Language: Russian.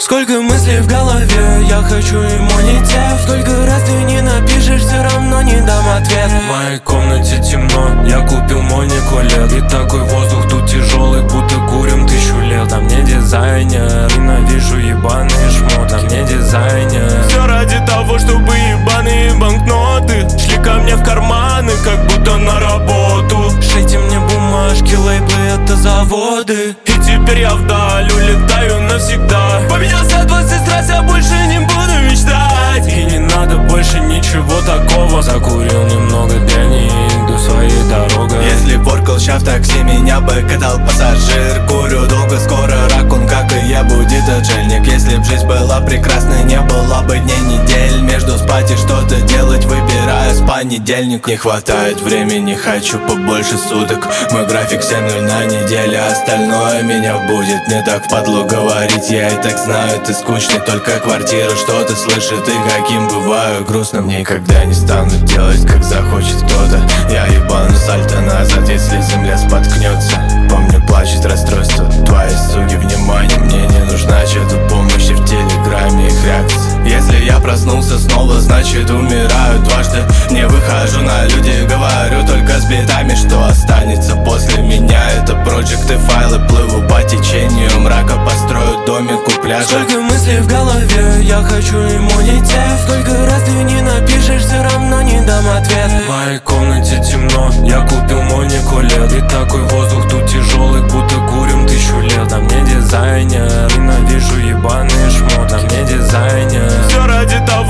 Сколько мыслей в голове, я хочу иммунитет. Сколько раз ты не напишешь, все равно не дам ответ. В моей комнате темно, я купил моникулет. И такой воздух тут тяжелый, будто курим 1000 лет. На мне дизайнер, ненавижу ебаные шмотки. На мне дизайнер. Все ради того, чтобы ебаные банкноты шли ко мне в карманы, как будто на работу. Шлите мне бумажки, лейблы — это заводы. И теперь я вдаль улетаю навсегда. Поменялся 20 раз, я больше не буду мечтать. И не надо больше ничего такого. Закурил немного дряни и иду своей дорогой. Если поркал ща в такси, меня бы катал пассажир. Курю долго, скоро ракун, как и я, будет отшельник. Если б жизнь была прекрасной, не было бы дней, недель. Между спать и что-то делать выбираю с понедельник. Не хватает времени, хочу побольше суток. Мой график 7:0 на неделе, остальное меня будет. Не так впадло говорить, я и так знаю, ты скучный. Только квартира что-то слышит, и каким бываю грустным. Никогда не стану делать, как захочет кто-то. Я ебану сальто назад, если земля споткнется. Помню, плачет расстройство твоей суки, внимание. Мне не нужна чья-то помощь в телеграме, их реакция. Если я проснулся снова, значит умираю дважды. Не выхожу на люди, говорю только с битами. Что останется после меня, это проекты, файлы. Плыву по течению мрака, построю домик у пляжа. Сколько мыслей в голове, я хочу иммунитет. Сколько раз ты не напишешь, все равно не дам ответ. В моей комнате темно, я купил моникулет. И такой воздух тут тяжелый, будто курим 1000 лет. На мне дизайнер, ненавижу ебаные шмотки. На мне дизайнер. Все ради того,